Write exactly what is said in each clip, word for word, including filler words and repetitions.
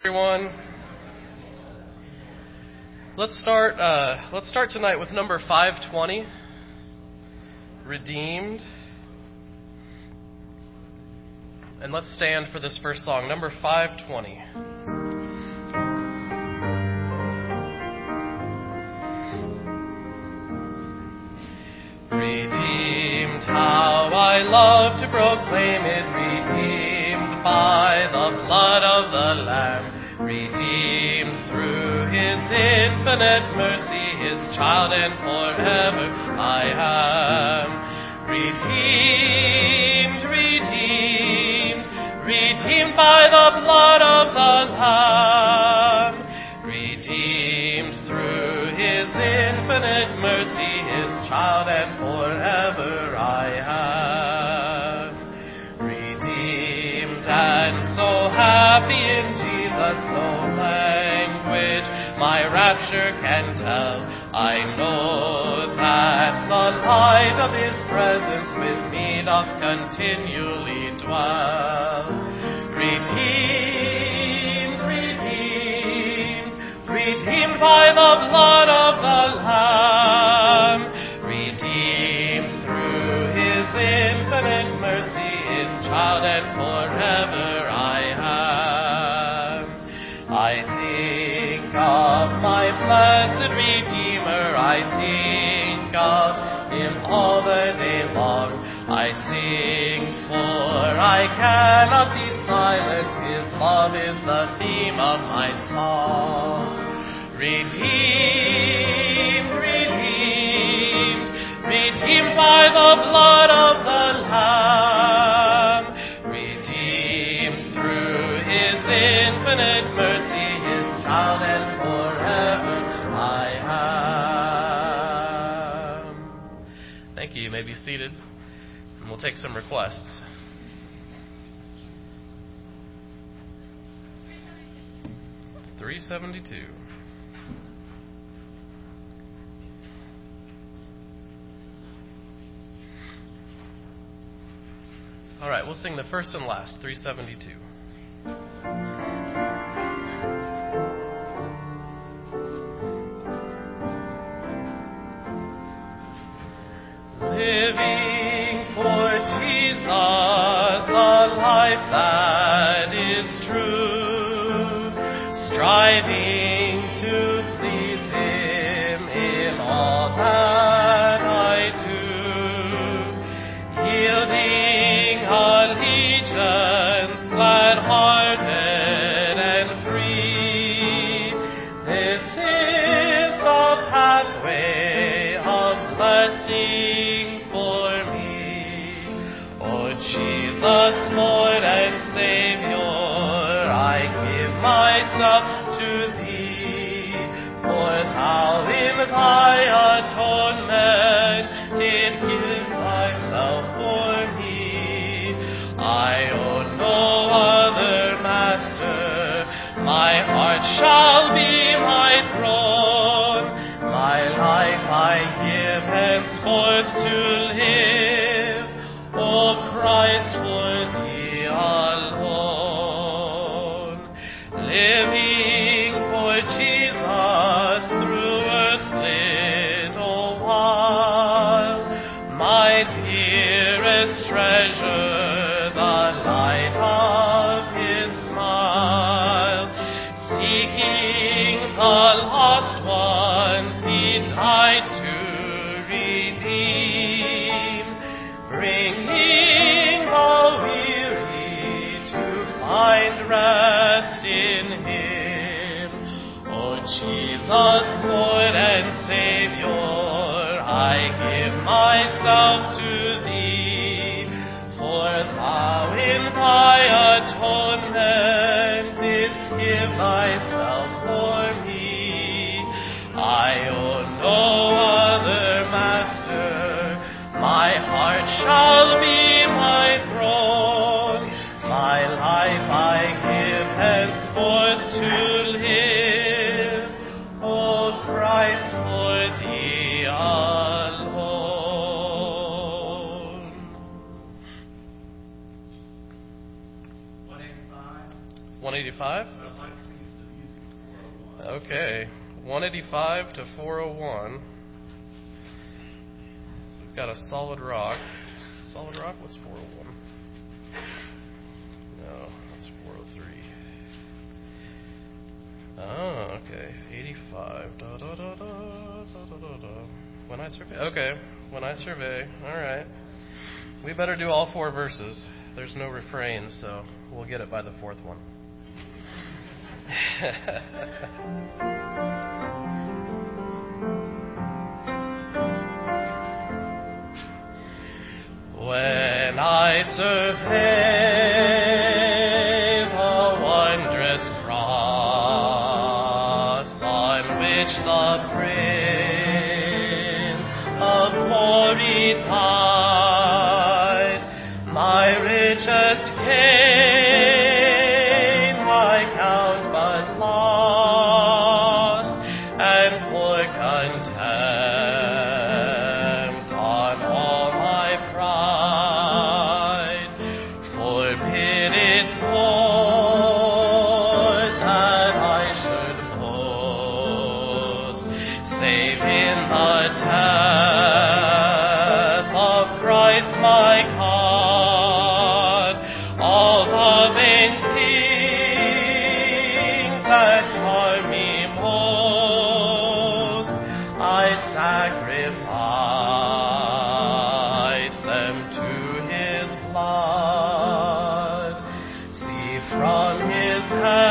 everyone. Let's start. Uh, let's start tonight with number five twenty. Redeemed. And let's stand for this first song, number five twenty. Redeemed, how I love to proclaim it, redeemed by the blood of the Lamb, redeemed through His infinite mercy, His child, and forever I am. Redeemed, redeemed, redeemed by the blood of the Lamb, redeemed through His infinite mercy, His child, and forever I am. Redeemed and so happy in Jesus, no language my rapture can tell. I know that the light of His presence with me doth continually dwell. Redeemed, redeemed, redeemed by the blood of the Lamb, redeemed through His infinite mercy, His child, and forever I am. I think of my blessed Redeemer, I think of Him all the day long. I sing, for I cannot be silent, His love is the theme of my song. Redeemed, redeemed, redeemed by the blood of the Lamb, redeemed through His infinite mercy, His child, and forever I am. Thank you. You may be seated, and we'll take some requests. three seventy-two. All right, we'll sing the first and last, three seventy-two. Living for Jesus, a life that is true, striving to please Him in all that I do, yielding allegiance, glad-hearted and free. This is the pathway of blessing for me. O Jesus, Lord and Savior, I give myself to Thee, for Thou in Thy atonement did give Thyself for me. I own no other master, my heart shall be my throne, my life I give henceforth to live, O Christ, for Thee alone. Living for Jesus through earth's little while, my dearest treasure, the light of His smile, seeking the lost ones He died to redeem, bringing the weary to find rest in Him. O Jesus, Lord and Savior, I give myself to Thee, for Thou in Thy atonement didst give Thyself for me. I own no other master, my heart shall be my throne, my life I give henceforth to live, O Christ, for Thee alone. one eighty-five. one eighty-five? Okay, one eighty-five to four oh one. So we've got a solid rock. Solid rock? What's four oh one? No, that's four oh three. Oh, okay. eighty-five. Da, da, da, da, da, da, da, da. When I survey. Okay, when I survey. All right. We better do all four verses. There's no refrain, so we'll get it by the fourth one. When I survey the wondrous cross on which the Prince of glory died, my richest gain I count but loss, and pour contempt on all my pride. Forbid it, Lord, that I should boast, save in the death of Christ my God. All the vain things that charm me most, I sacrifice them to His blood. See, from His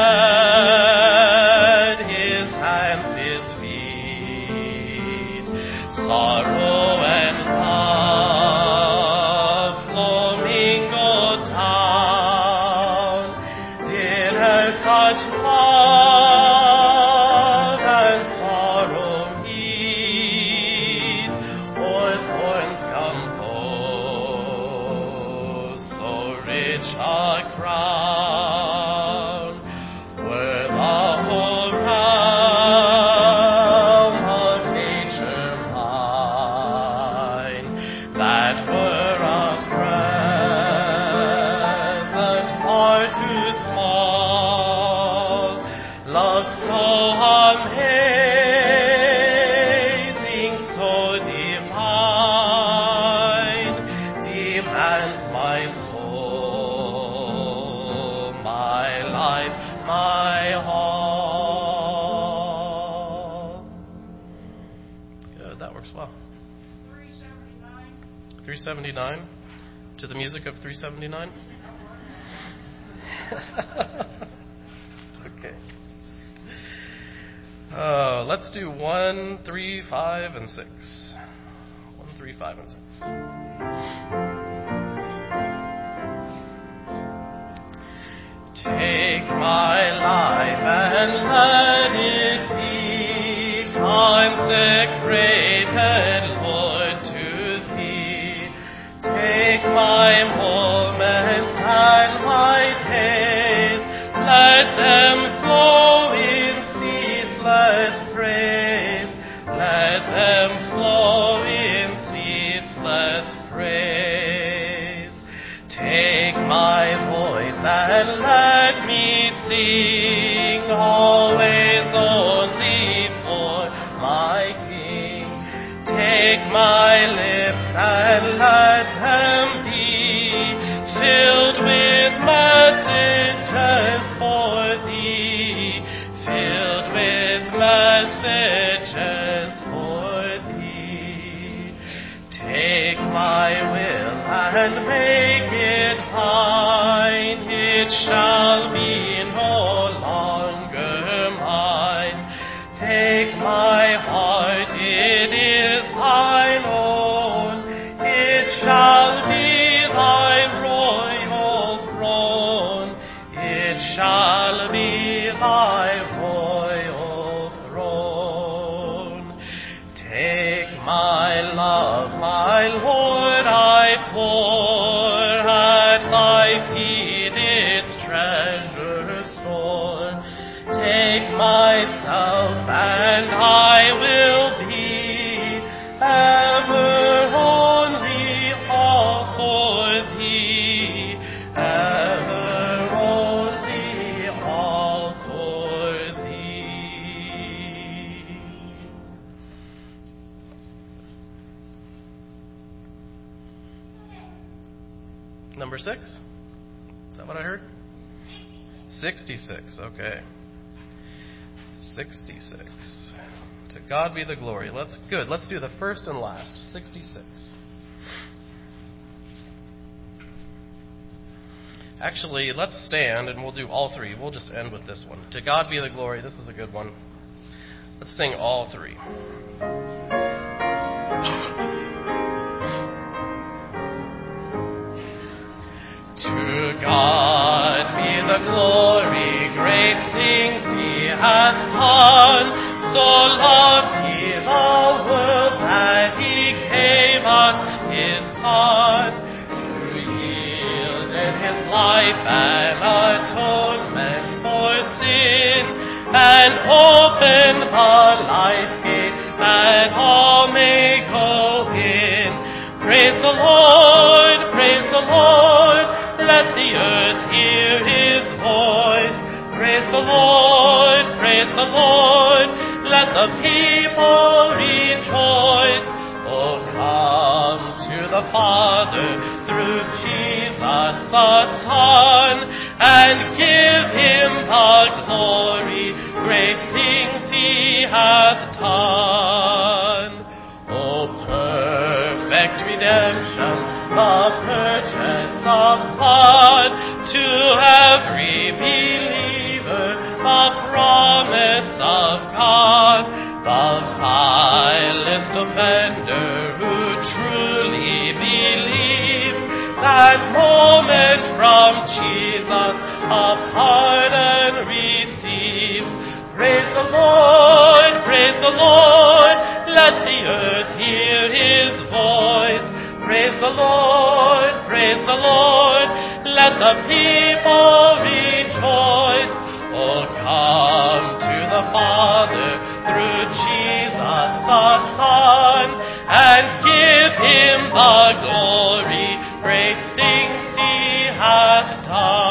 head, His hands, His feet, sorrow and love flow mingled down. Did her such love and sorrow meet, or thorns compose so rich a crown? Were the whole realm of nature mine, that were a present far too small. Love so amazing, so divine, demands my soul, my life, my all. Good, that works well. three seventy-nine to the music of three seventy-nine. Okay. Uh, let's do one, three, five, and six. One, three, five, and six. Take my life and let it be consecrated, Lord, to Thee. Take my moments and my days, let them flow in ceaseless praise. Let them flow in ceaseless praise. Take my voice and let me sing, always only for my King. Take my lips and let them be filled with messages for Thee, filled with messages for Thee. Take my will and make it thine, it shall be no longer mine. Take my heart, it is thine own, it shall be thy royal throne, it shall be thy royal throne. Take my love, my Lord, I pour at thy feet its treasure store. Take myself and I will be ever only all for Thee, ever only all for Thee. Number six? Is that what I heard? sixty-six. Okay. sixty-six. To God be the glory. Let's good. Let's do the first and last. sixty-six. Actually, let's stand and we'll do all three. We'll just end with this one. To God be the glory. This is a good one. Let's sing all three. To God be the glory, great things He hath done. So loved He the world that He gave us His Son, who yielded His life an atonement for sin, and opened the life gate that all may go in. Praise the Lord, praise the Lord. Let the earth hear His voice. Praise the Lord, praise the Lord. Let the people rejoice. Oh, come to the Father through Jesus the Son, and give Him the glory. Great things He hath done. Oh, perfect redemption, the purchase of blood, to every believer, the promise of God. The vilest offender who truly believes, that moment from Jesus a pardon receives. Praise the Lord, praise the Lord, let the earth hear His voice. Praise the Lord, praise the Lord, let the people rejoice. Oh, come to the Father through Jesus the Son, and give Him the glory. Great things He hath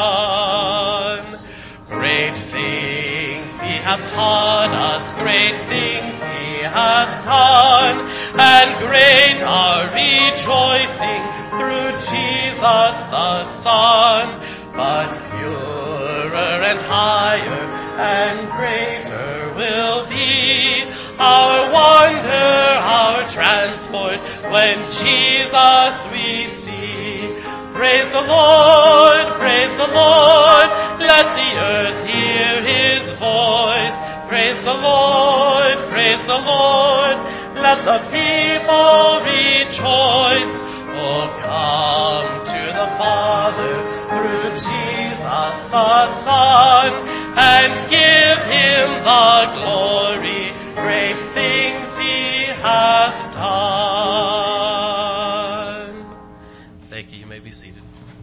done. Great things He hath taught us. Great things He hath done, and great our rejoicing through Jesus the Son. But purer and higher and greater will be our wonder, our transport, when Jesus we see. Praise the Lord, praise the Lord, let the earth hear His voice. Praise the Lord, praise the Lord, let the people rejoice. Oh, come to the Father through Jesus the Son, and give Him the glory. Great things He hath done. Thank you. You may be seated.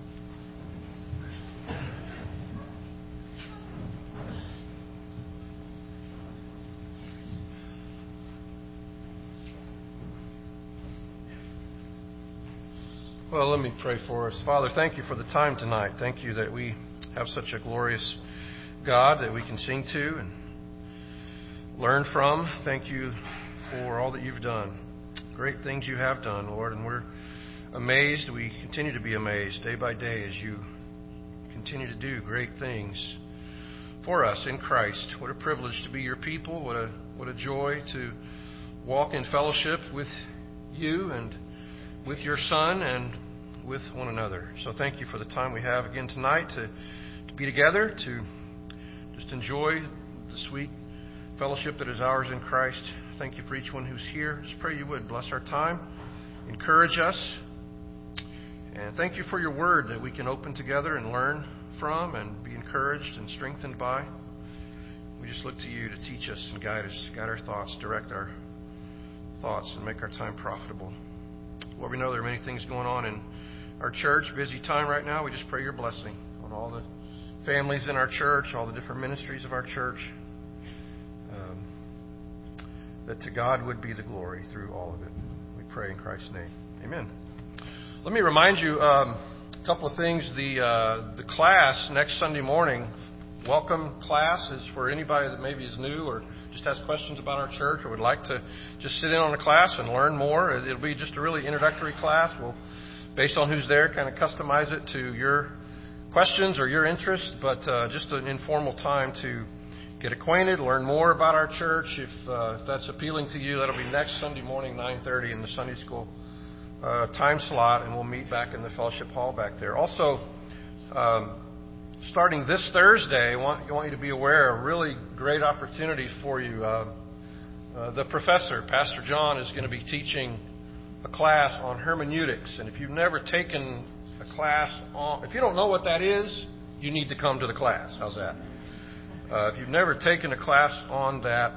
Well, let me pray for us. Father, thank you for the time tonight. Thank you that we have such a glorious God that we can sing to and learn from. Thank you for all that you've done. Great things you have done, Lord, and we're amazed. We continue to be amazed day by day as you continue to do great things for us in Christ. What a privilege to be your people. What a what a joy to walk in fellowship with you and with your Son and with one another. So thank you for the time we have again tonight to, to be together, to just enjoy the sweet fellowship that is ours in Christ. Thank you for each one who's here. Just pray you would bless our time, encourage us, and thank you for your word that we can open together and learn from and be encouraged and strengthened by. We just look to you to teach us and guide us, guide our thoughts, direct our thoughts, and make our time profitable. Lord, we know there are many things going on in our church, busy time right now. We just pray your blessing on all the families in our church, all the different ministries of our church, um, that to God would be the glory through all of it. We pray in Christ's name. Amen. Let me remind you um, a couple of things. The, uh, the class next Sunday morning, welcome class, is for anybody that maybe is new or just has questions about our church or would like to just sit in on a class and learn more. It'll be just a really introductory class. We'll based on who's there, kind of customize it to your questions or your interests, but uh, just an informal time to get acquainted, learn more about our church. If, uh, if that's appealing to you, that'll be next Sunday morning, nine thirty in the Sunday school uh, time slot, and we'll meet back in the fellowship hall back there. Also, um, starting this Thursday, I want, I want you to be aware of a really great opportunity for you. Uh, uh, the professor, Pastor John, is going to be teaching a class on hermeneutics. And if you've never taken a class on, if you don't know what that is, you need to come to the class. How's that? Uh, if you've never taken a class on that,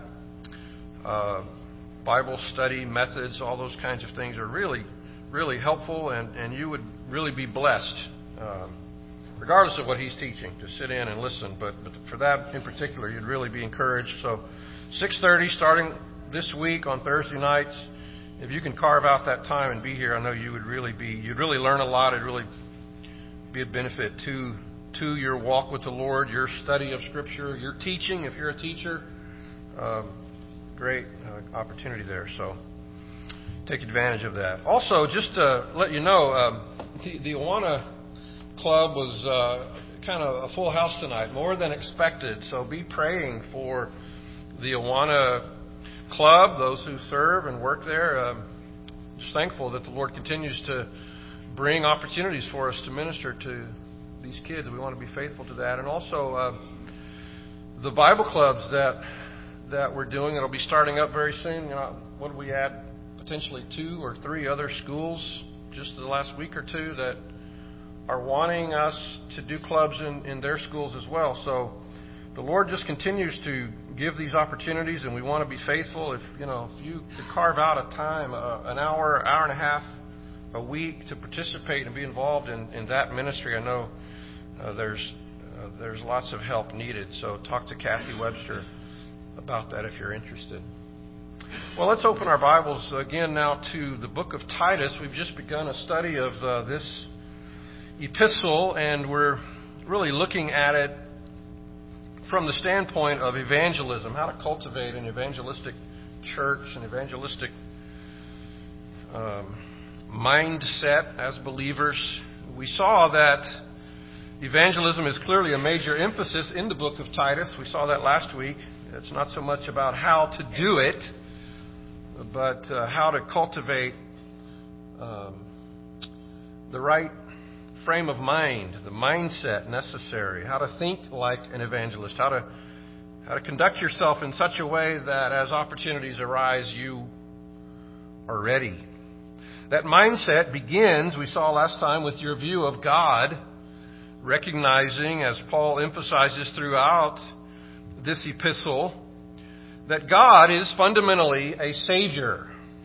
uh, Bible study methods, all those kinds of things are really, really helpful, and, and you would really be blessed. Um, regardless of what he's teaching, to sit in and listen. But, but for that in particular, you'd really be encouraged. So six thirty starting this week on Thursday nights. If you can carve out that time and be here, I know you would really be, you'd really learn a lot. It'd really be a benefit to to your walk with the Lord, your study of Scripture, your teaching, if you're a teacher. Um, great uh, opportunity there. So take advantage of that. Also, just to let you know, um, the, the Awana Club was uh, kind of a full house tonight, more than expected. So be praying for the Awana Club, those who serve and work there. Um, just thankful that the Lord continues to bring opportunities for us to minister to these kids. We want to be faithful to that. And also uh, the Bible clubs that that we're doing, it'll be starting up very soon. You know, what did we add? Potentially two or three other schools just the last week or two that are wanting us to do clubs in, in their schools as well. So the Lord just continues to give these opportunities, and we want to be faithful. If you know, if you could carve out a time, uh, an hour, hour and a half a week to participate and be involved in, in that ministry, I know uh, there's uh, there's lots of help needed. So talk to Kathy Webster about that if you're interested. Well, let's open our Bibles again now to the book of Titus. We've just begun a study of uh, this epistle, and we're really looking at it from the standpoint of evangelism, how to cultivate an evangelistic church, an evangelistic um, mindset as believers. We saw that evangelism is clearly a major emphasis in the book of Titus. We saw that last week. It's not so much about how to do it, but uh, how to cultivate um, the right frame of mind, the mindset necessary, how to think like an evangelist, how to how to conduct yourself in such a way that as opportunities arise, you are ready. That mindset begins, we saw last time, with your view of God, recognizing, as Paul emphasizes throughout this epistle, that God is fundamentally a Savior.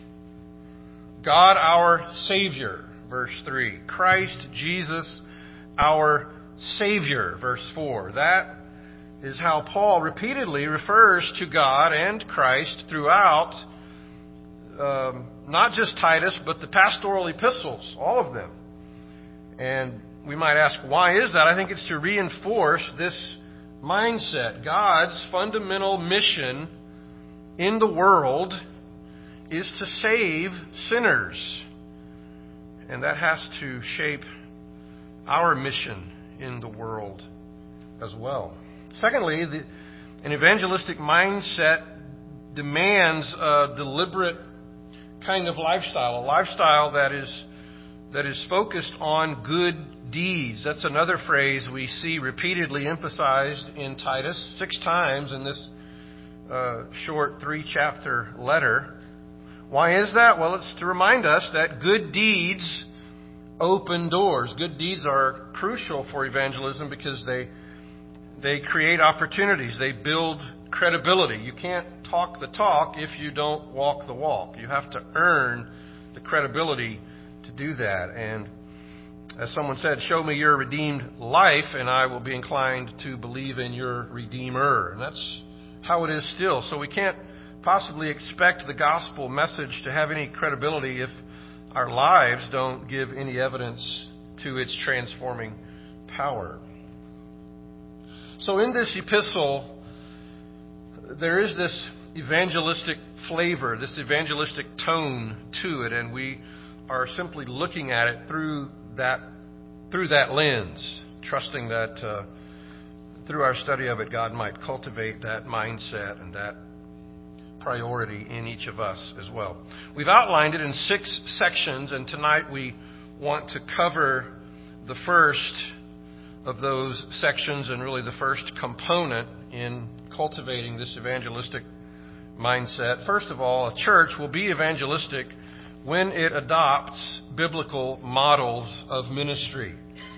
God, our Savior, verse three. Christ Jesus, our Savior, verse four. That is how Paul repeatedly refers to God and Christ throughout um, not just Titus, but the pastoral epistles, all of them. And we might ask, why is that? I think it's to reinforce this mindset. God's fundamental mission in the world is to save sinners. And that has to shape our mission in the world as well. Secondly, the, an evangelistic mindset demands a deliberate kind of lifestyle, a lifestyle that is that is focused on good deeds. That's another phrase we see repeatedly emphasized in Titus, six times in this uh, short three-chapter letter. Why is that? Well, it's to remind us that good deeds open doors. Good deeds are crucial for evangelism because they they create opportunities. They build credibility. You can't talk the talk if you don't walk the walk. You have to earn the credibility to do that. And as someone said, show me your redeemed life and I will be inclined to believe in your Redeemer. And that's how it is still. So we can't possibly expect the gospel message to have any credibility if our lives don't give any evidence to its transforming power. So in this epistle, there is this evangelistic flavor, this evangelistic tone to it, and we are simply looking at it through that through that lens, trusting that uh, through our study of it, God might cultivate that mindset and that priority in each of us as well. We've outlined it in six sections, and tonight we want to cover the first of those sections and really the first component in cultivating this evangelistic mindset. First of all, a church will be evangelistic when it adopts biblical models of ministry.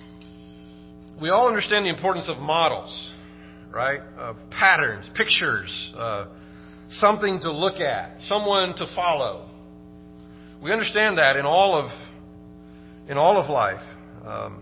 We all understand the importance of models, right? Of patterns, pictures, uh, something to look at, someone to follow. We understand that in all of in all of life. Um,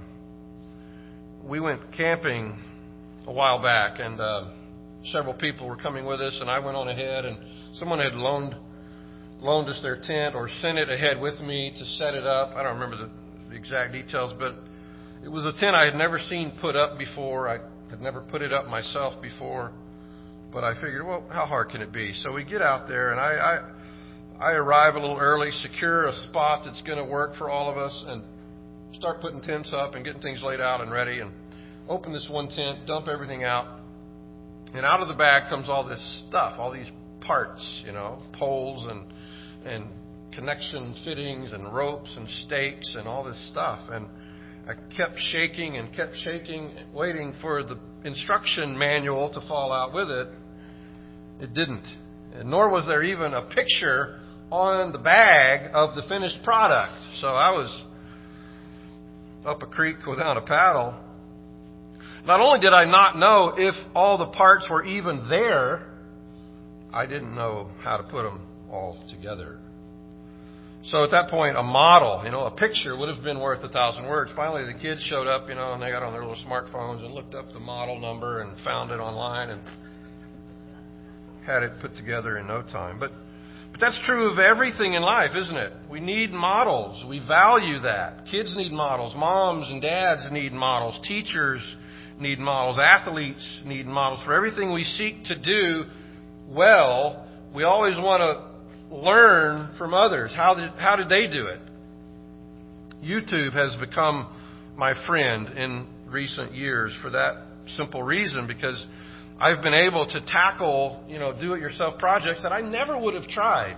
we went camping a while back, and uh, several people were coming with us, and I went on ahead, and someone had loaned loaned us their tent or sent it ahead with me to set it up. I don't remember the, the exact details, but it was a tent I had never seen put up before. I had never put it up myself before. But I figured, well, how hard can it be? So we get out there, and I I, I arrive a little early, secure a spot that's going to work for all of us, and start putting tents up and getting things laid out and ready, and open this one tent, dump everything out. And out of the bag comes all this stuff, all these parts, you know, poles and and connection fittings and ropes and stakes and all this stuff. And I kept shaking and kept shaking, waiting for the instruction manual to fall out with it. It didn't. And nor was there even a picture on the bag of the finished product. So I was up a creek without a paddle. Not only did I not know if all the parts were even there, I didn't know how to put them all together. So at that point, a model, you know, a picture would have been worth a thousand words. Finally, the kids showed up, you know, and they got on their little smartphones and looked up the model number and found it online and had it put together in no time. But but that's true of everything in life, isn't it? We need models. We value that. Kids need models. Moms and dads need models. Teachers need models. Athletes need models. For everything we seek to do well, we always want to learn from others. How did how did they do it? YouTube has become my friend in recent years for that simple reason, because I've been able to tackle, you know, do-it-yourself projects that I never would have tried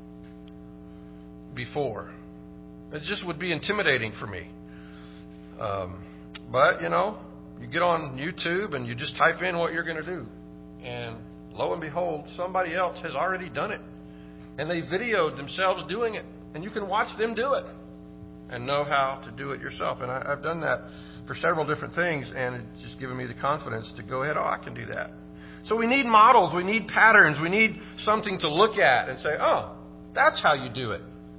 before. It just would be intimidating for me. Um, but, you know, you get on YouTube and you just type in what you're going to do. And lo and behold, somebody else has already done it. And they videoed themselves doing it. And you can watch them do it and know how to do it yourself. And I, I've done that for several different things, and it's just given me the confidence to go ahead, oh, I can do that. So we need models, we need patterns, we need something to look at and say, oh, that's how you do it.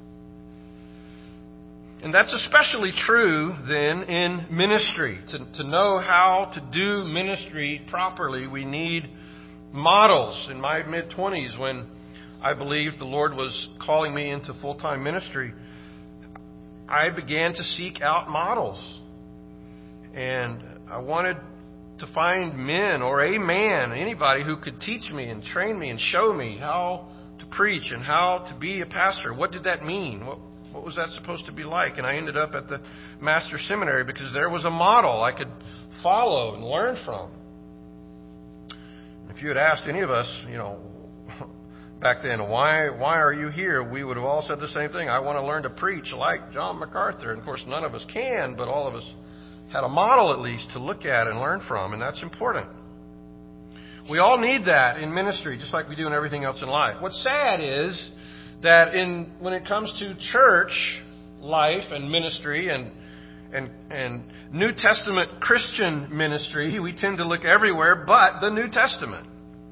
And that's especially true then in ministry. To, to know how to do ministry properly, we need models. In my mid-twenties, when I believed the Lord was calling me into full-time ministry, I began to seek out models. And I wanted to find men or a man, anybody who could teach me and train me and show me how to preach and how to be a pastor. What did that mean? What, what was that supposed to be like? And I ended up at the Master's Seminary because there was a model I could follow and learn from. If you had asked any of us, you know, back then, why why are you here? We would have all said the same thing. I want to learn to preach like John MacArthur. And of course, none of us can, but all of us had a model at least to look at and learn from, and that's important. We all need that in ministry, just like we do in everything else in life. What's sad is that in when it comes to church life and ministry and and and New Testament Christian ministry, we tend to look everywhere but the New Testament.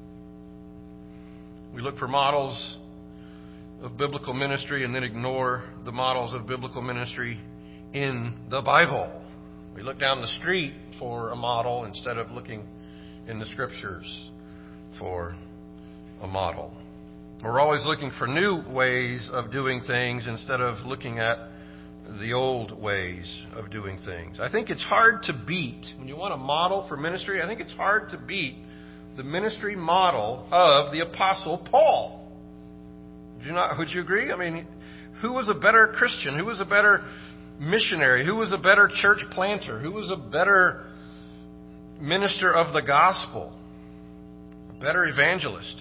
We look for models of biblical ministry and then ignore the models of biblical ministry in the Bible. We look down the street for a model instead of looking in the Scriptures for a model. We're always looking for new ways of doing things instead of looking at the old ways of doing things. I think it's hard to beat, when you want a model for ministry, I think it's hard to beat the ministry model of the Apostle Paul. Do you not, would you agree? I mean, Who was a better Christian? Who was a better missionary? Who was a better church planter? Who was a better minister of the gospel? A better evangelist?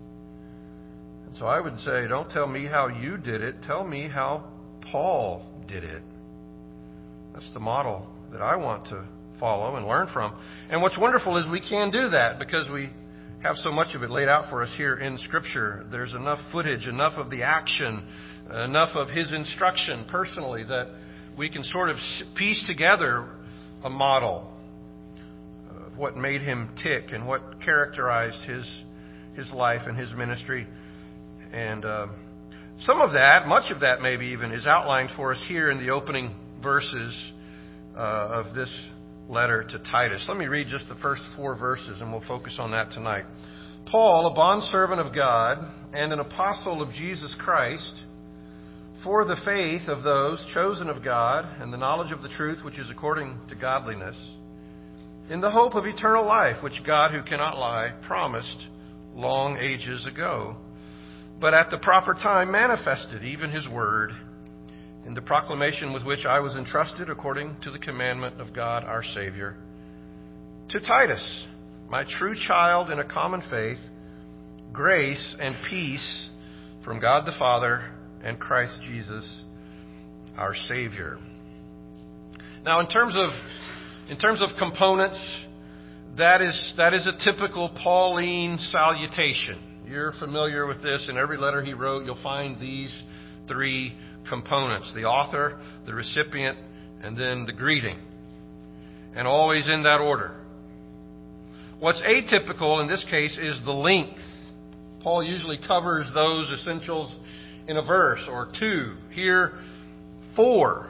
And so I would say, don't tell me how you did it. Tell me how Paul did it. That's the model that I want to follow and learn from. And what's wonderful is we can do that because we have so much of it laid out for us here in Scripture. There's enough footage, enough of the action, enough of his instruction personally that we can sort of piece together a model of what made him tick and what characterized his his life and his ministry. And uh, some of that, much of that maybe even, is outlined for us here in the opening verses uh, of this letter to Titus. Let me read just the first four verses and we'll focus on that tonight. Paul, a bondservant of God and an apostle of Jesus Christ, for the faith of those chosen of God and the knowledge of the truth which is according to godliness, in the hope of eternal life, which God, who cannot lie, promised long ages ago, but at the proper time manifested, even his word, in the proclamation with which I was entrusted according to the commandment of God our Savior. To Titus, my true child in a common faith, grace and peace from God the Father and Christ Jesus our Savior. Now, in terms of in terms of components, that is that is a typical Pauline salutation. You're familiar with this. In every letter he wrote, you'll find these three components: the author, the recipient, and then the greeting. And always in that order. What's atypical in this case is the length. Paul usually covers those essentials in a verse or two. Here, four.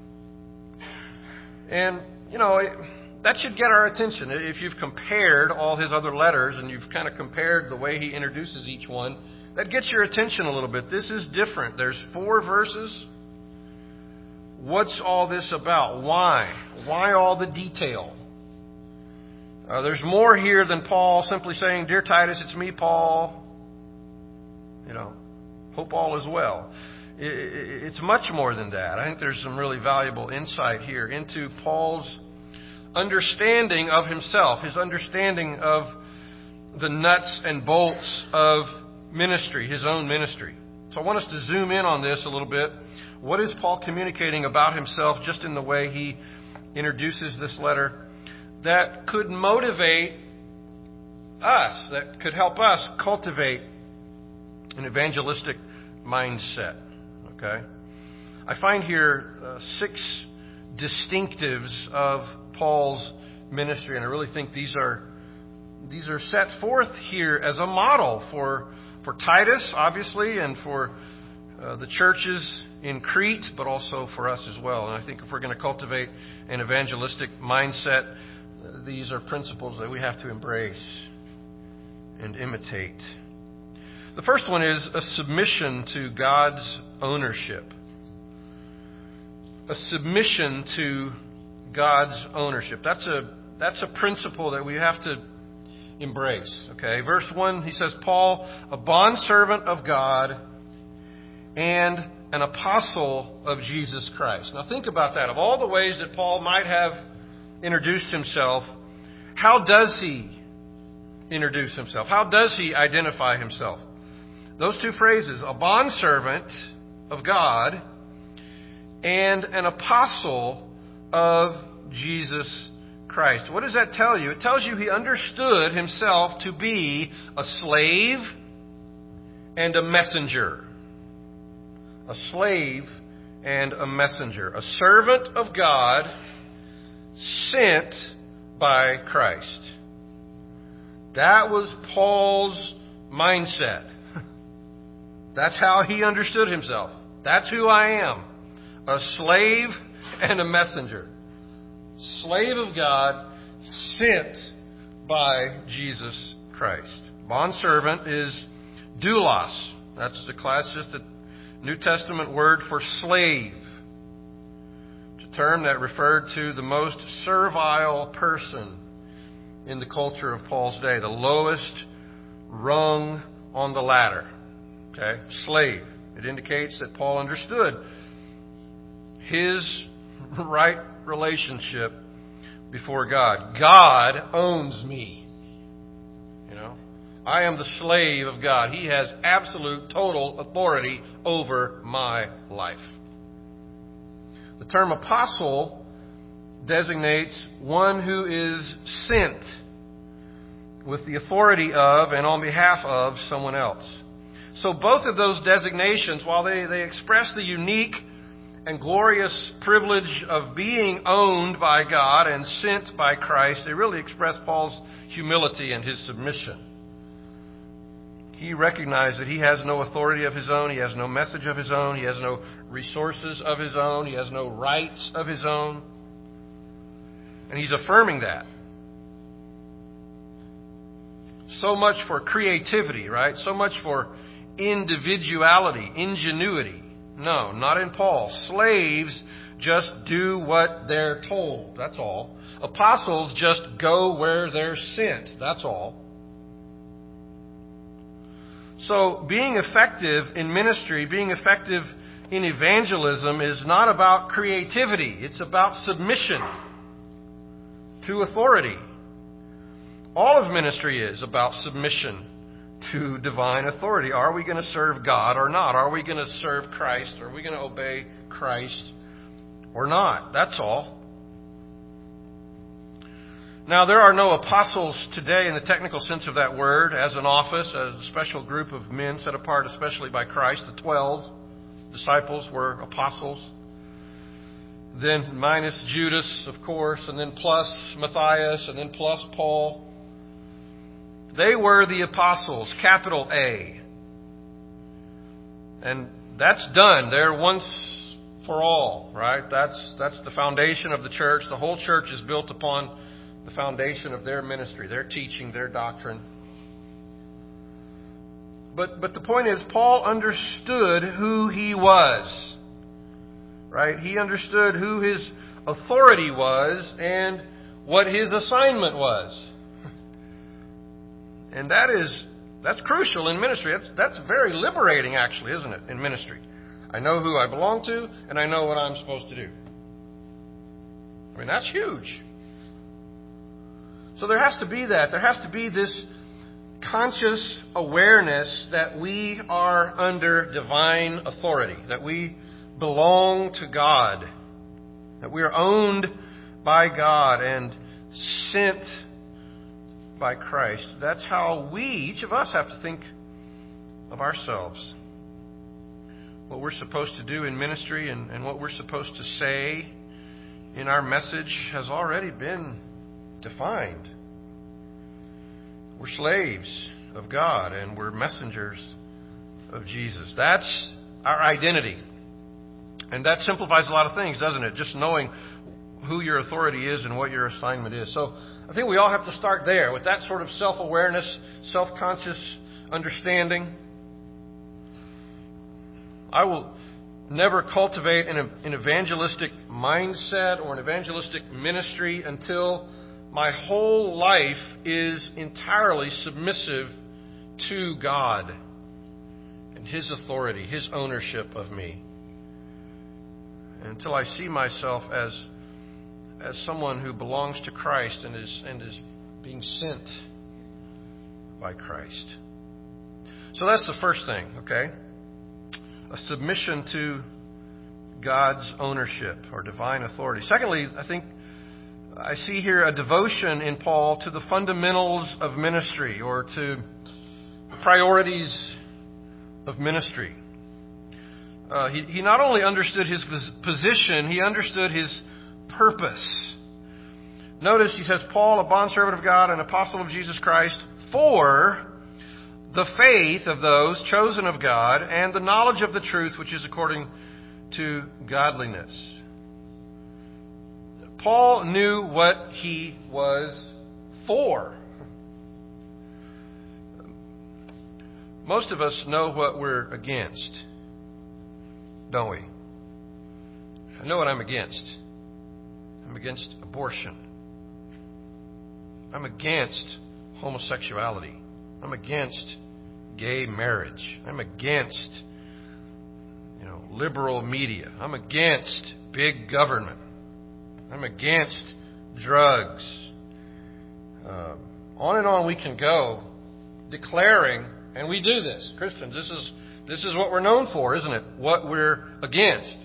And, you know, it, that should get our attention. If you've compared all his other letters and you've kind of compared the way he introduces each one, that gets your attention a little bit. This is different. There's four verses. What's all this about? Why? Why all the detail? Uh, there's more here than Paul simply saying, "Dear Titus, it's me, Paul. You know, hope all is well." It, it, it's much more than that. I think there's some really valuable insight here into Paul's understanding of himself, his understanding of the nuts and bolts of ministry, his own ministry. So I want us to zoom in on this a little bit. What is Paul communicating about himself just in the way he introduces this letter that could motivate us, that could help us cultivate an evangelistic mindset? Okay? I find here uh, six distinctives of Paul's ministry, and I really think these are these are set forth here as a model for for Titus, obviously, and for uh, the churches in Crete, but also for us as well. And I think if we're going to cultivate an evangelistic mindset, uh, these are principles that we have to embrace and imitate. The first one is a submission to God's ownership. A submission to God's ownership. That's a that's a principle that we have to embrace. Okay, verse one, he says, Paul, a bondservant of God and an apostle of Jesus Christ. Now think about that. Of all the ways that Paul might have introduced himself, how does he introduce himself? How does he identify himself? Those two phrases, a bondservant of God and an apostle of Jesus Christ. What does that tell you? It tells you he understood himself to be a slave and a messenger. A slave and a messenger. A servant of God sent by Christ. That was Paul's mindset. That's how he understood himself. That's who I am. A slave and a messenger. Slave of God, sent by Jesus Christ. Bondservant is doulos. That's the class, just a New Testament word for slave. It's a term that referred to the most servile person in the culture of Paul's day, the lowest rung on the ladder. Okay, slave. It indicates that Paul understood his right relationship before God. God owns me. You know, I am the slave of God. He has absolute, total authority over my life. The term apostle designates one who is sent with the authority of and on behalf of someone else. So both of those designations, while they, they express the unique and glorious privilege of being owned by God and sent by Christ, they really express Paul's humility and his submission. He recognized that he has no authority of his own, he has no message of his own, he has no resources of his own, he has no rights of his own. And he's affirming that. So much for creativity, right? So much for individuality, ingenuity. No, not in Paul. Slaves just do what they're told. That's all. Apostles just go where they're sent. That's all. So being effective in ministry, being effective in evangelism is not about creativity. It's about submission to authority. All of ministry is about submission to divine authority. Are we going to serve God or not? Are we going to serve Christ? Are we going to obey Christ or not? That's all. Now, there are no apostles today in the technical sense of that word as an office, as a special group of men set apart especially by Christ. The twelve disciples were apostles. Then minus Judas, of course, and then plus Matthias, and then plus Paul. They were the apostles, capital A. And that's done. They're once for all, right? That's that's the foundation of the church. The whole church is built upon the foundation of their ministry, their teaching, their doctrine. But but the point is, Paul understood who he was. Right? He understood who his authority was and what his assignment was. And that is, that's crucial in ministry. That's, that's very liberating, actually, isn't it, in ministry? I know who I belong to, and I know what I'm supposed to do. I mean, that's huge. So there has to be that. There has to be this conscious awareness that we are under divine authority, that we belong to God, that we are owned by God and sent by Christ. That's how we, each of us, have to think of ourselves. What we're supposed to do in ministry and, and what we're supposed to say in our message has already been defined. We're slaves of God and we're messengers of Jesus. That's our identity. And that simplifies a lot of things, doesn't it? Just knowing who your authority is and what your assignment is. So I think we all have to start there with that sort of self-awareness, self-conscious understanding. I will never cultivate an, an evangelistic mindset or an evangelistic ministry until my whole life is entirely submissive to God and His authority, His ownership of me. Until I see myself as as someone who belongs to Christ and is and is being sent by Christ. So that's the first thing, okay? A submission to God's ownership or divine authority. Secondly, I think I see here a devotion in Paul to the fundamentals of ministry or to the priorities of ministry. Uh, he, he not only understood his position, he understood his purpose. Notice he says, Paul, a bondservant of God, an apostle of Jesus Christ, for the faith of those chosen of God and the knowledge of the truth which is according to godliness. Paul knew what he was for. Most of us know what we're against, don't we? I know what I'm against. I'm against abortion. I'm against homosexuality. I'm against gay marriage. I'm against liberal media. I'm against big government. I'm against drugs. Uh, on and on we can go, declaring, and we do this. Christians, this is this is what we're known for, isn't it? What we're against.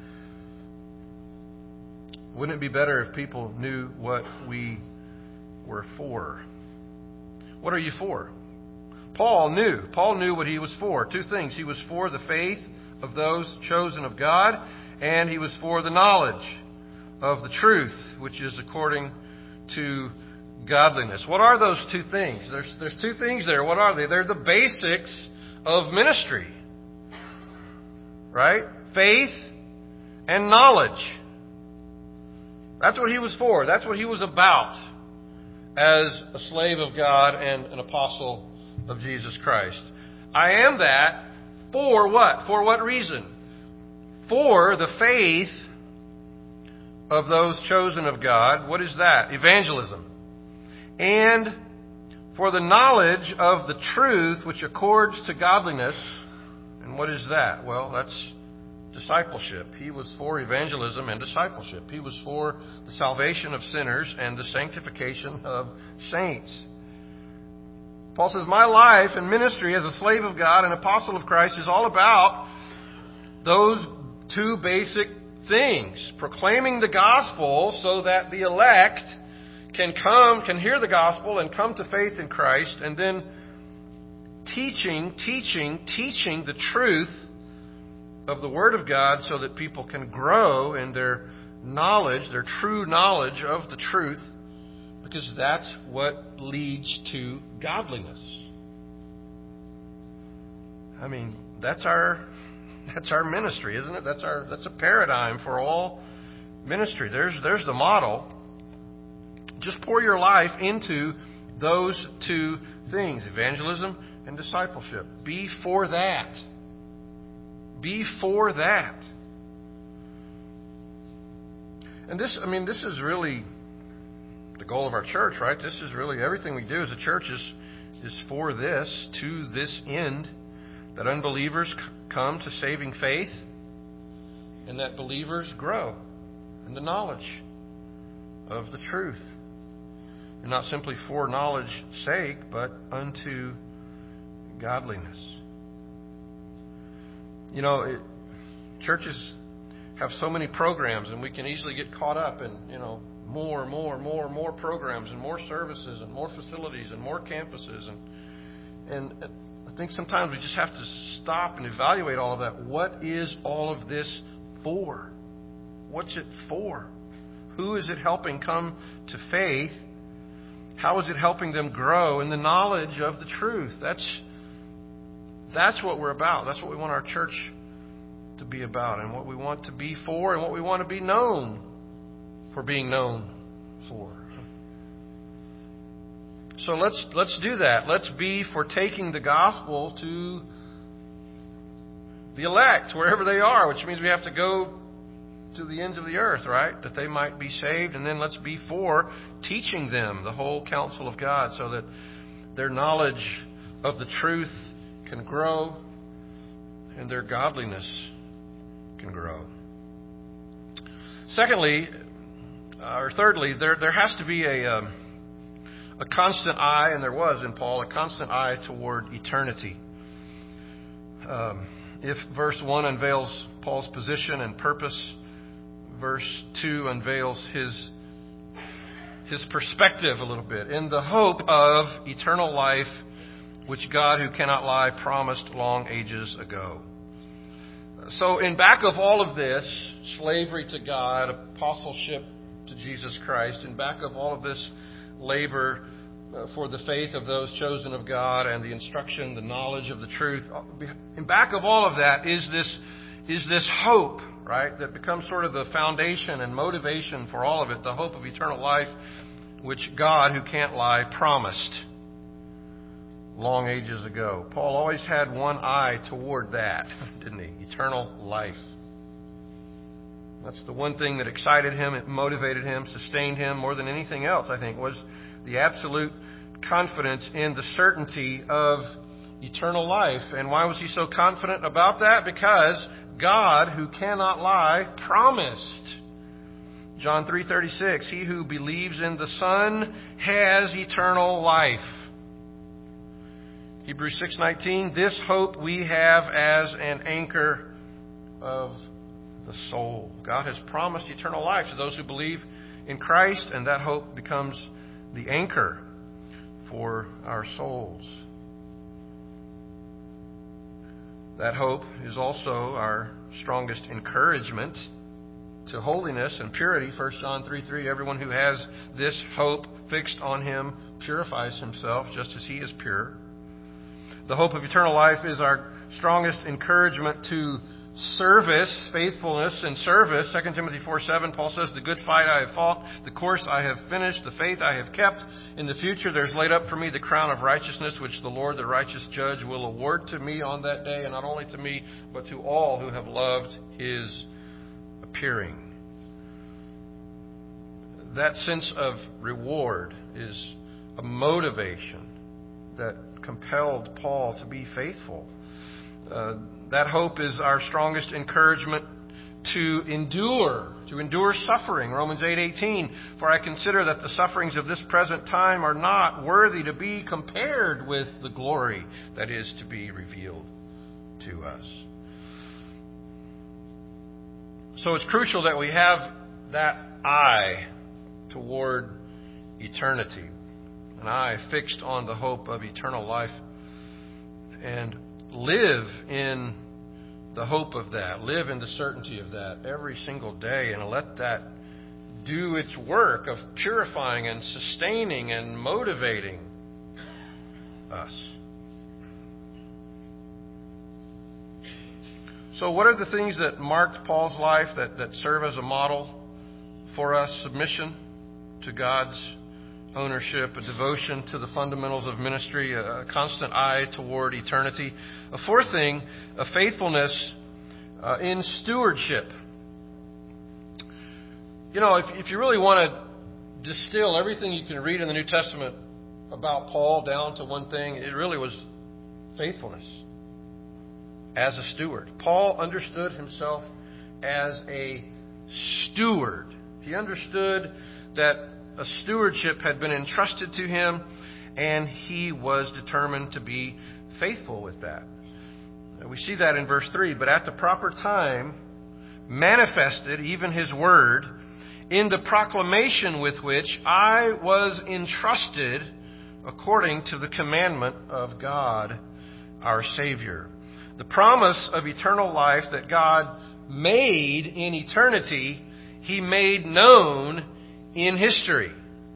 Wouldn't it be better if people knew what we were for? What are you for? Paul knew. Paul knew what he was for. Two things. He was for the faith of those chosen of God, and he was for the knowledge of the truth, which is according to godliness. What are those two things? There's, there's two things there. What are they? They're the basics of ministry. Right? Faith and knowledge. That's what he was for. That's what he was about as a slave of God and an apostle of Jesus Christ. I am that for what? For what reason? For the faith of those chosen of God. What is that? Evangelism. And for the knowledge of the truth which accords to godliness. And what is that? Well, that's discipleship. He was for evangelism and discipleship. He was for the salvation of sinners and the sanctification of saints. Paul says, my life and ministry as a slave of God and apostle of Christ is all about those two basic things. Proclaiming the gospel so that the elect can come, can hear the gospel and come to faith in Christ, and then teaching, teaching, teaching the truth of the Word of God so that people can grow in their knowledge, their true knowledge of the truth, because that's what leads to godliness. I mean, that's our that's our ministry, isn't it? That's our that's a paradigm for all ministry. There's there's the model. Just pour your life into those two things, evangelism and discipleship. Be for that. Be for that. And this, I mean, this is really the goal of our church, right? This is really everything we do as a church is, is for this, to this end, that unbelievers c- come to saving faith and that believers grow in the knowledge of the truth. And not simply for knowledge's sake, but unto godliness. You know, it, churches have so many programs, and we can easily get caught up in, you know, more and more and more and more programs and more services and more facilities and more campuses. And, and I think sometimes we just have to stop and evaluate all of that. What is all of this for? What's it for? Who is it helping come to faith? How is it helping them grow in the knowledge of the truth? That's That's what we're about. That's what we want our church to be about, and what we want to be for, and what we want to be known for being known for. So let's let's do that. Let's be for taking the gospel to the elect, wherever they are, which means we have to go to the ends of the earth, right? That they might be saved. And then let's be for teaching them the whole counsel of God so that their knowledge of the truth can grow and their godliness can grow. Secondly, or thirdly, there there has to be a um, a constant eye, and there was in Paul, a constant eye toward eternity. Um, if verse one unveils Paul's position and purpose, verse two unveils his his perspective a little bit in the hope of eternal life, which God, who cannot lie, promised long ages ago. So in back of all of this, slavery to God, apostleship to Jesus Christ, in back of all of this labor uh, for the faith of those chosen of God and the instruction, the knowledge of the truth, in back of all of that is this, is this hope, right, that becomes sort of the foundation and motivation for all of it, the hope of eternal life, which God, who can't lie, promised long ages ago. Paul always had one eye toward that, didn't he? Eternal life. That's the one thing that excited him, it motivated him, sustained him more than anything else, I think, was the absolute confidence in the certainty of eternal life. And why was he so confident about that? Because God, who cannot lie, promised. John three thirty-six, he who believes in the Son has eternal life. Hebrews six nineteen, this hope we have as an anchor of the soul. God has promised eternal life to those who believe in Christ, and that hope becomes the anchor for our souls. That hope is also our strongest encouragement to holiness and purity. First John three three, everyone who has this hope fixed on him purifies himself just as he is pure. The hope of eternal life is our strongest encouragement to service, faithfulness, and service. Second Timothy four seven, Paul says, the good fight I have fought, the course I have finished, the faith I have kept. In the future there's laid up for me the crown of righteousness, which the Lord, the righteous judge, will award to me on that day, and not only to me, but to all who have loved his appearing. That sense of reward is a motivation that compelled Paul to be faithful. Uh, that hope is our strongest encouragement to endure, to endure suffering. Romans eight eighteen, for I consider that the sufferings of this present time are not worthy to be compared with the glory that is to be revealed to us. So it's crucial that we have that eye toward eternity, an eye fixed on the hope of eternal life, and live in the hope of that, live in the certainty of that every single day, and let that do its work of purifying and sustaining and motivating us. So what are the things that marked Paul's life that, that serve as a model for us? Submission to God's ownership, a devotion to the fundamentals of ministry, a constant eye toward eternity. A fourth thing, a faithfulness uh, in stewardship. You know, if, if you really want to distill everything you can read in the New Testament about Paul down to one thing, it really was faithfulness as a steward. Paul understood himself as a steward. He understood that a stewardship had been entrusted to him, and he was determined to be faithful with that. We see that in verse three. But at the proper time, manifested even his word in the proclamation with which I was entrusted according to the commandment of God our Savior. The promise of eternal life that God made in eternity, he made known in history.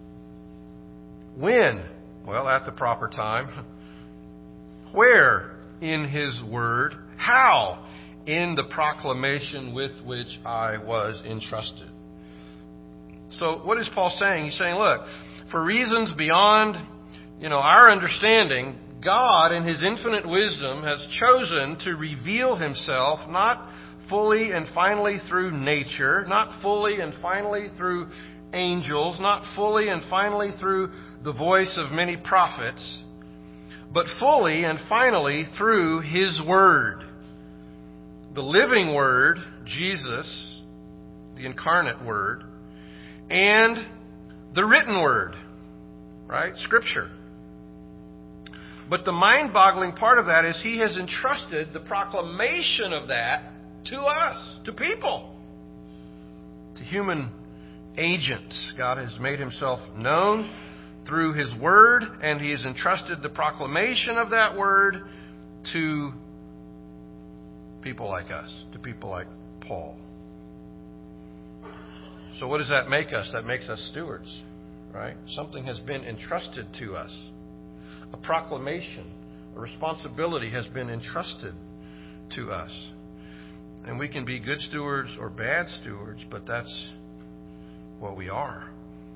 When? Well, at the proper time. Where? In his word. How? In the proclamation with which I was entrusted. So what is Paul saying? He's saying, look, for reasons beyond, you know, our understanding, God in his infinite wisdom has chosen to reveal himself not fully and finally through nature, not fully and finally through angels, not fully and finally through the voice of many prophets, but fully and finally through his word. The living word, Jesus, the incarnate word, and the written word, right? Scripture. But the mind-boggling part of that is he has entrusted the proclamation of that to us, to people, to human agents. God has made himself known through his word, and he has entrusted the proclamation of that word to people like us, to people like Paul. So what does that make us? That makes us stewards, right? Something has been entrusted to us. A proclamation, a responsibility has been entrusted to us. And we can be good stewards or bad stewards, but that's what we are.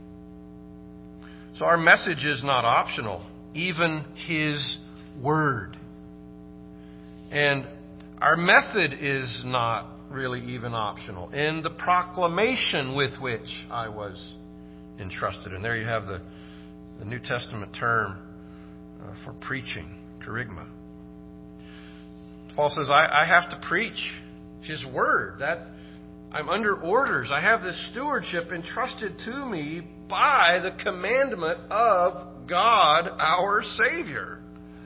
So our message is not optional, even his word. And our method is not really even optional in the proclamation with which I was entrusted. And there you have the, the New Testament term uh, for preaching, kerygma. Paul says, I, I have to preach His Word. That I'm under orders. I have this stewardship entrusted to me by the commandment of God, our Savior.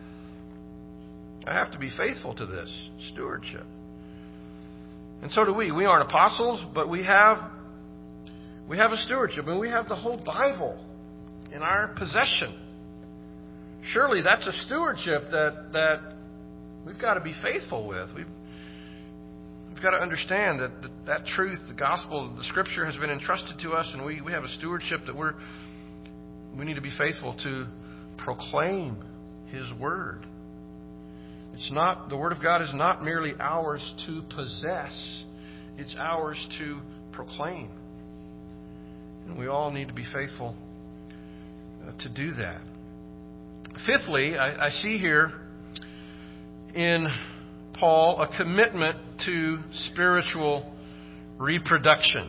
I have to be faithful to this stewardship. And so do we. We aren't apostles, but we have we have a stewardship, and we have the whole Bible in our possession. Surely that's a stewardship that that we've got to be faithful with. We've we've got to understand that that, that truth, the gospel, the Scripture has been entrusted to us, and we, we have a stewardship that we're we need to be faithful to proclaim His Word. It's not the Word of God is not merely ours to possess; it's ours to proclaim, and we all need to be faithful uh, to do that. Fifthly, I, I see here in Paul a commitment to spiritual reproduction.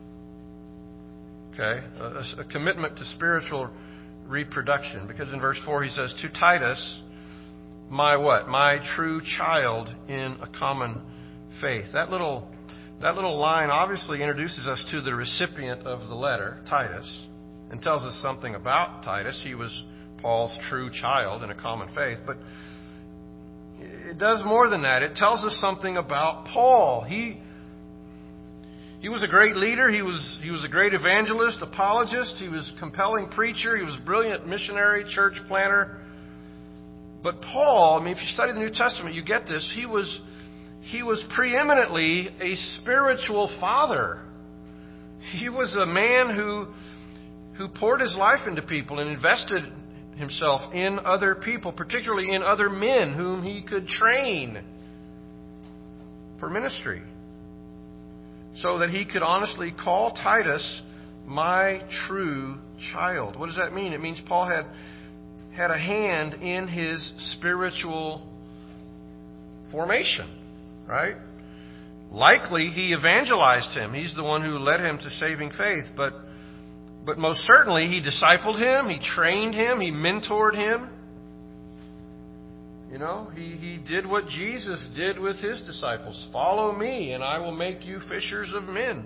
Okay, a, a commitment to spiritual reproduction, because in verse four he says, "To Titus, my what? My true child in a common faith." That little that little line obviously introduces us to the recipient of the letter, Titus, and tells us something about Titus. He was Paul's true child in a common faith. But it does more than that. It tells us something about Paul. He he was a great leader. He was he was a great evangelist, apologist. He was a compelling preacher. He was a brilliant missionary, church planner. But Paul, I mean, if you study the New Testament, you get this. He was he was preeminently a spiritual father. He was a man who who poured his life into people and invested himself in other people, particularly in other men whom he could train for ministry, so that he could honestly call Titus my true child. What does that mean? It means Paul had had a hand in his spiritual formation, right? Likely he evangelized him. He's the one who led him to saving faith, but But most certainly, he discipled him, he trained him, he mentored him. You know, he, he did what Jesus did with his disciples. "Follow me, and I will make you fishers of men."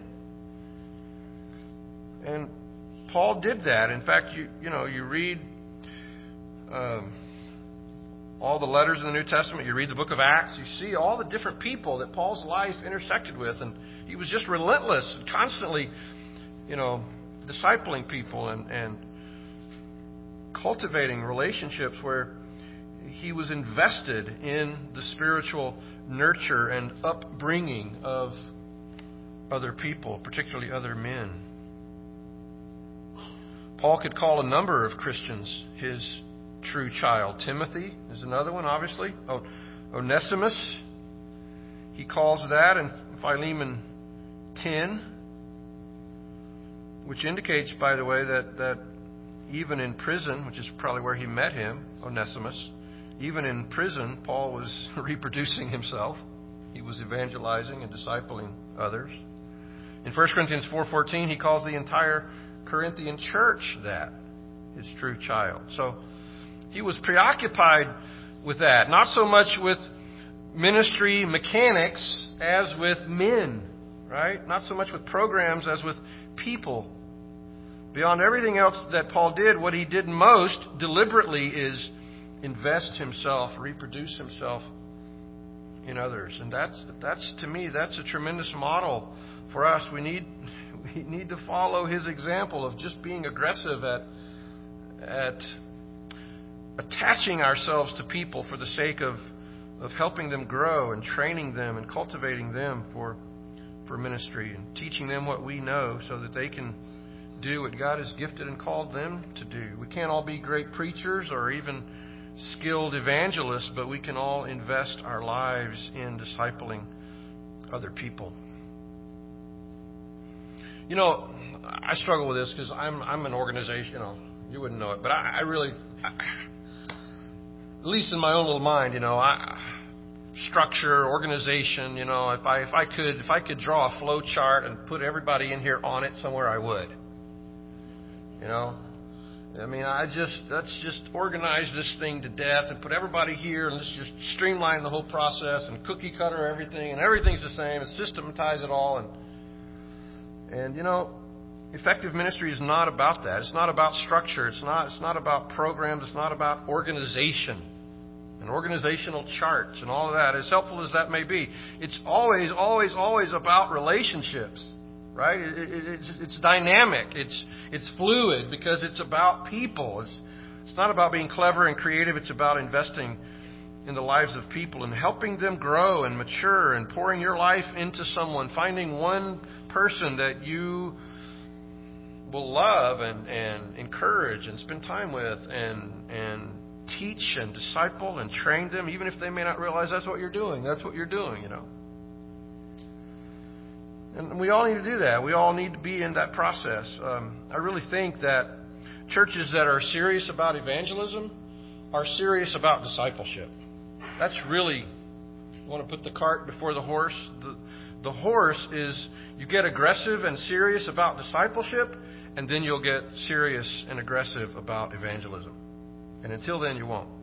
And Paul did that. In fact, you you know, you read um, all the letters in the New Testament, you read the book of Acts, you see all the different people that Paul's life intersected with, and he was just relentless and constantly, you know, discipling people and, and cultivating relationships where he was invested in the spiritual nurture and upbringing of other people, particularly other men. Paul could call a number of Christians his true child. Timothy is another one, obviously. Onesimus, he calls that in Philemon ten. Which indicates, by the way, that, that even in prison, which is probably where he met him, Onesimus, even in prison, Paul was reproducing himself. He was evangelizing and discipling others. In First Corinthians four fourteen, he calls the entire Corinthian church that, his true child. So he was preoccupied with that, not so much with ministry mechanics as with men, right? Not so much with programs as with people. Beyond everything else that Paul did, what he did most deliberately is invest himself, reproduce himself in others. And that's that's to me, that's a tremendous model for us. We need we need to follow his example of just being aggressive at at attaching ourselves to people for the sake of of helping them grow and training them and cultivating them for for ministry and teaching them what we know so that they can do what God has gifted and called them to do. We can't all be great preachers or even skilled evangelists, but we can all invest our lives in discipling other people. You know, I struggle with this because I'm I'm an organization, you know, you wouldn't know it, but I, I really, I, at least in my own little mind, you know, I structure, organization, you know, if I if I could if I could draw a flow chart and put everybody in here on it somewhere, I would. You know? I mean, I just, let's just organize this thing to death and put everybody here and let's just streamline the whole process and cookie cutter everything and everything's the same and systematize it all. And, and you know, effective ministry is not about that. It's not about structure. It's not, it's not about programs. It's not about organization and organizational charts and all of that. As helpful as that may be, it's always, always, always about relationships. Right? It, it, it's, it's dynamic. It's it's fluid because it's about people. It's it's not about being clever and creative. It's about investing in the lives of people and helping them grow and mature and pouring your life into someone, finding one person that you will love and, and encourage and spend time with and and teach and disciple and train them, even if they may not realize that's what you're doing. That's what you're doing, you know. And we all need to do that. We all need to be in that process. Um, I really think that churches that are serious about evangelism are serious about discipleship. That's really, you want to put the cart before the horse. The, the horse is, you get aggressive and serious about discipleship, and then you'll get serious and aggressive about evangelism. And until then, you won't.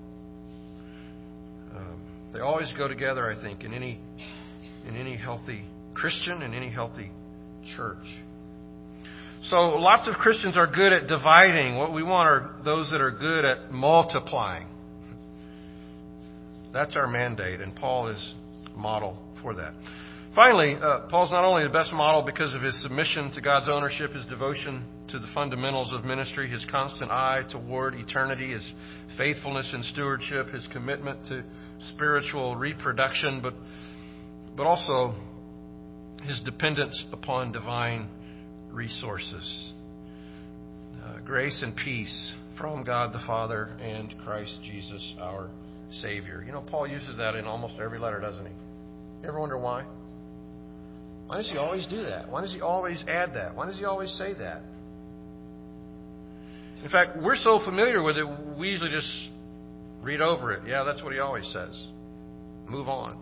Um, they always go together, I think, in any in any healthy Christian in any healthy church. So lots of Christians are good at dividing. What we want are those that are good at multiplying. That's our mandate, and Paul is a model for that. Finally, uh, Paul's not only the best model because of his submission to God's ownership, his devotion to the fundamentals of ministry, his constant eye toward eternity, his faithfulness in stewardship, his commitment to spiritual reproduction, but but also his dependence upon divine resources. Uh, grace and peace from God the Father and Christ Jesus our Savior. You know, Paul uses that in almost every letter, doesn't he? You ever wonder why? Why does he always do that? Why does he always add that? Why does he always say that? In fact, we're so familiar with it, we usually just read over it. Yeah, that's what he always says. Move on.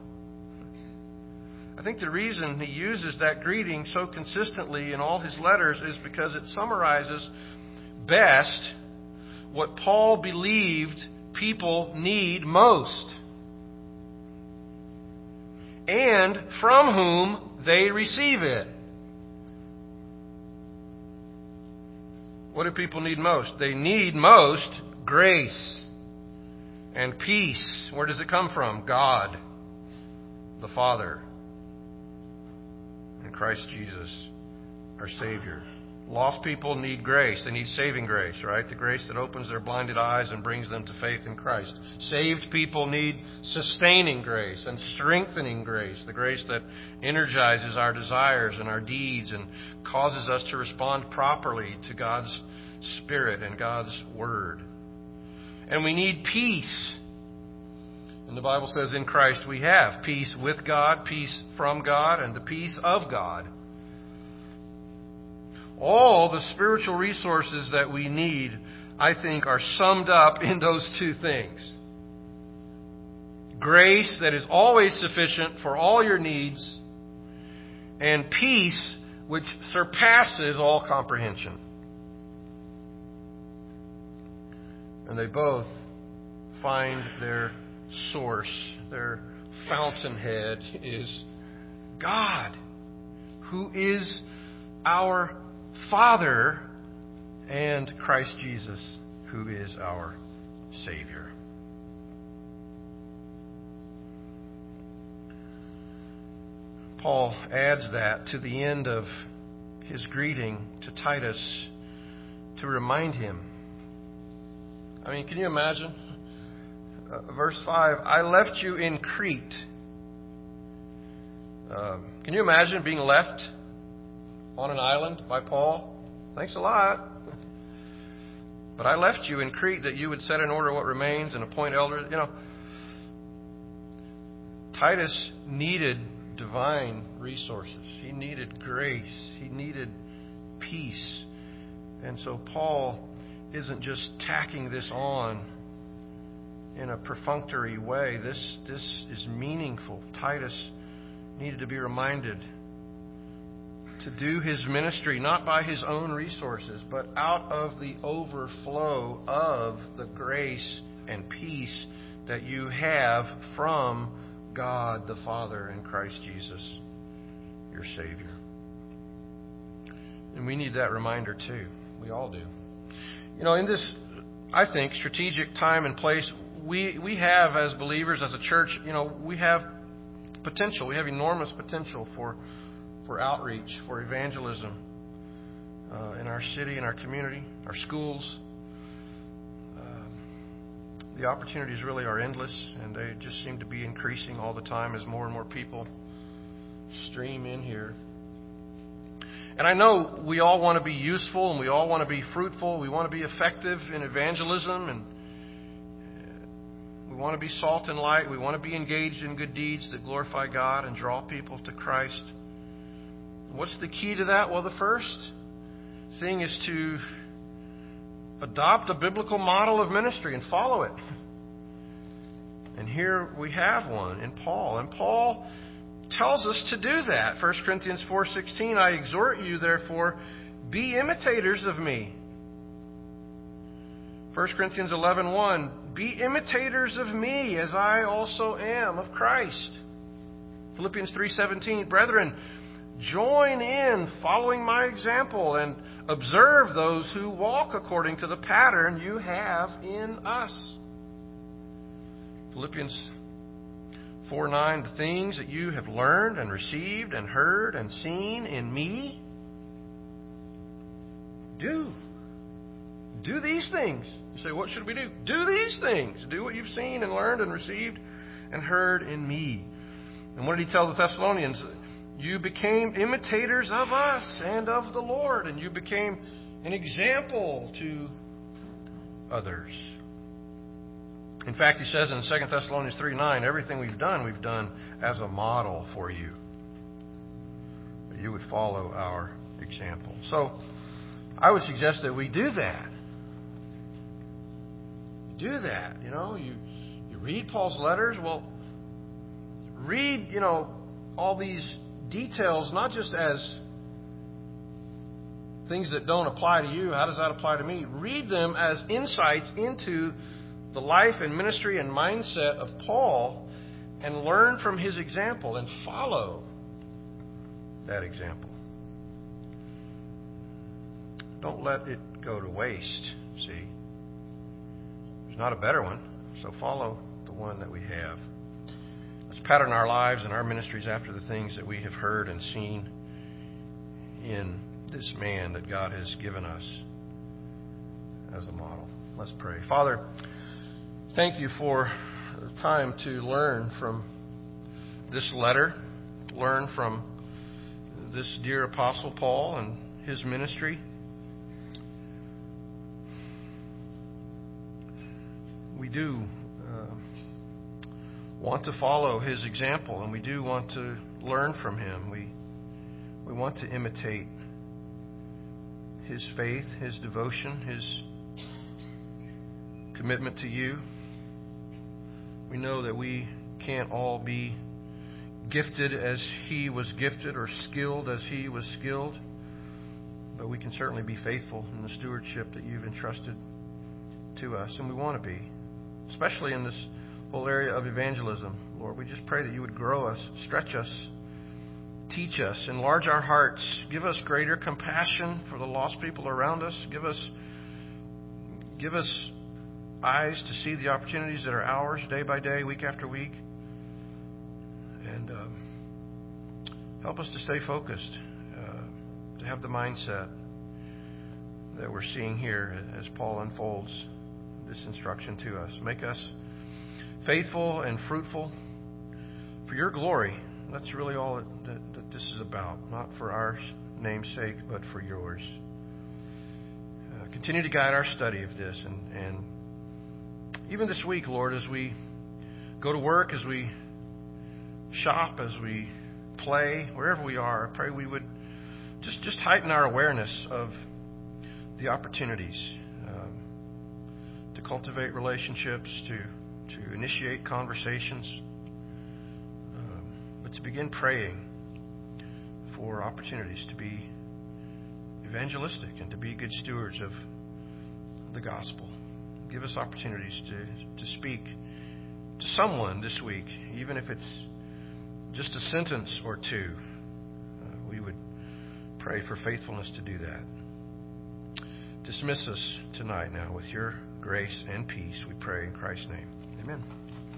I think the reason he uses that greeting so consistently in all his letters is because it summarizes best what Paul believed people need most, and from whom they receive it. What do people need most? They need most grace and peace. Where does it come from? God, the Father, and Christ Jesus, our Savior. Lost people need grace. They need saving grace, right? The grace that opens their blinded eyes and brings them to faith in Christ. Saved people need sustaining grace and strengthening grace. The grace that energizes our desires and our deeds and causes us to respond properly to God's Spirit and God's Word. And we need peace. And the Bible says in Christ we have peace with God, peace from God, and the peace of God. All the spiritual resources that we need, I think, are summed up in those two things. Grace that is always sufficient for all your needs, and peace which surpasses all comprehension. And they both find their source, their fountainhead is God, who is our Father, and Christ Jesus, who is our Savior. Paul adds that to the end of his greeting to Titus to remind him. I mean, can you imagine? Uh, verse five, I left you in Crete. Uh, can you imagine being left on an island by Paul? Thanks a lot. But I left you in Crete that you would set in order what remains and appoint elders. You know, Titus needed divine resources. He needed grace. He needed peace. And so Paul isn't just tacking this on in a perfunctory way. This, this is meaningful. Titus needed to be reminded to do his ministry, not by his own resources, but out of the overflow of the grace and peace that you have from God the Father and Christ Jesus, your Savior. And we need that reminder too. We all do. You know, in this, I think, strategic time and place, we, we have, as believers, as a church, you know, we have potential. We have enormous potential for for outreach, for evangelism uh, in our city, in our community, our schools. Uh, the opportunities really are endless, and they just seem to be increasing all the time as more and more people stream in here. And I know we all want to be useful, and we all want to be fruitful. We want to be effective in evangelism, and we want to be salt and light. We want to be engaged in good deeds that glorify God and draw people to Christ. What's the key to that? Well, the first thing is to adopt a biblical model of ministry and follow it. And here we have one in Paul. And Paul tells us to do that. First Corinthians four sixteen, I exhort you, therefore, be imitators of me. First Corinthians eleven one, be imitators of me as I also am of Christ. Philippians three seventeen, brethren, join in following my example and observe those who walk according to the pattern you have in us. Philippians four nine, the things that you have learned and received and heard and seen in me, do. Do these things. You say, what should we do? Do these things. Do what you've seen and learned and received and heard in me. And what did he tell the Thessalonians? You became imitators of us and of the Lord, and you became an example to others. In fact, he says in Second Thessalonians three nine, everything we've done, we've done as a model for you, that you would follow our example. So I would suggest that we do that. Do that. You know, you, you read Paul's letters. Well, read, you know, all these details, not just as things that don't apply to you. How does that apply to me? Read them as insights into the life and ministry and mindset of Paul and learn from his example and follow that example. Don't let it go to waste, see. There's not a better one, so follow the one that we have. Let's pattern our lives and our ministries after the things that we have heard and seen in this man that God has given us as a model. Let's pray. Father, thank you for the time to learn from this letter, learn from this dear Apostle Paul and his ministry. We do uh, want to follow his example, and we do want to learn from him. We we want to imitate his faith, his devotion, his commitment to you. We know that we can't all be gifted as he was gifted or skilled as he was skilled, but we can certainly be faithful in the stewardship that you've entrusted to us, and we want to be, especially in this whole area of evangelism. Lord, we just pray that you would grow us, stretch us, teach us, enlarge our hearts, give us greater compassion for the lost people around us, give us give us eyes to see the opportunities that are ours day by day, week after week, and um, help us to stay focused, uh, to have the mindset that we're seeing here as Paul unfolds this instruction to us. Make us faithful and fruitful for your glory. That's really all that, that, that this is about. Not for our name's sake, but for yours. Uh, continue to guide our study of this. And, and even this week, Lord, as we go to work, as we shop, as we play, wherever we are, I pray we would just, just heighten our awareness of the opportunities um, to cultivate relationships, to, to initiate conversations, to begin praying for opportunities to be evangelistic and to be good stewards of the gospel. Give us opportunities to, to speak to someone this week, even if it's just a sentence or two. Uh, we would pray for faithfulness to do that. Dismiss us tonight now with your grace and peace, we pray in Christ's name. Amen.